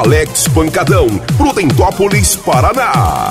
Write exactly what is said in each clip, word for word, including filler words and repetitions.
Alex Pancadão, Prudentópolis, Paraná.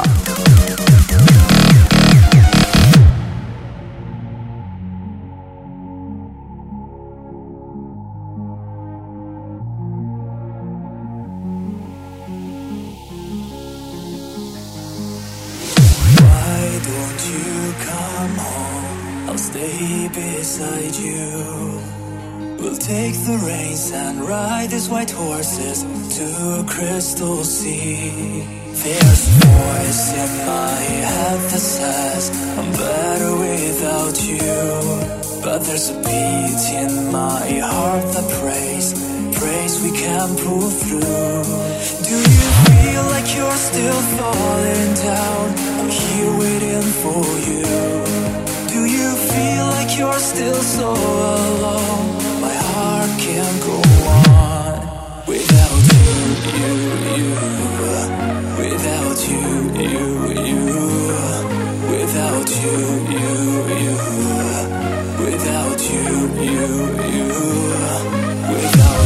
Stay beside you. We'll take the reins and ride these white horses to a crystal sea. There's a voice in my head that says I'm better without you. But there's a beat in my heart that prays, prays we can pull through. Do you feel like you're still falling down? I'm here waiting for you. Do you feel like you're still so alone? My heart can't go on without you, you, you. Without you, you, you. Without you, you, you. Without you, you, you. Without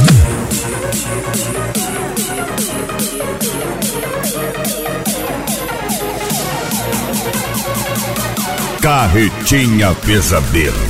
Carretinha Pesadelo.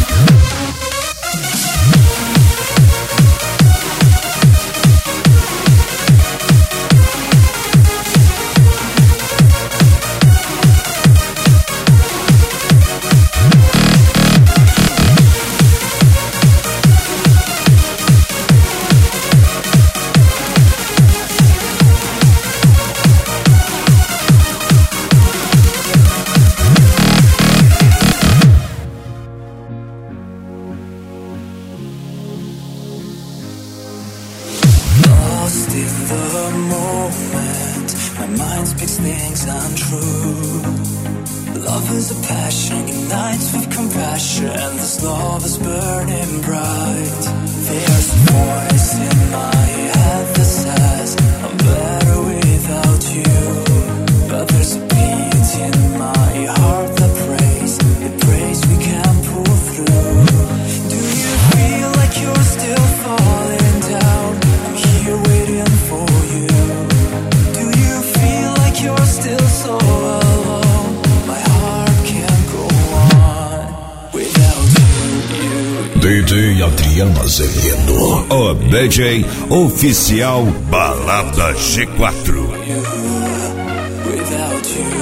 D J Adriano Azevedo, o D J oficial Balada G quatro. Without you.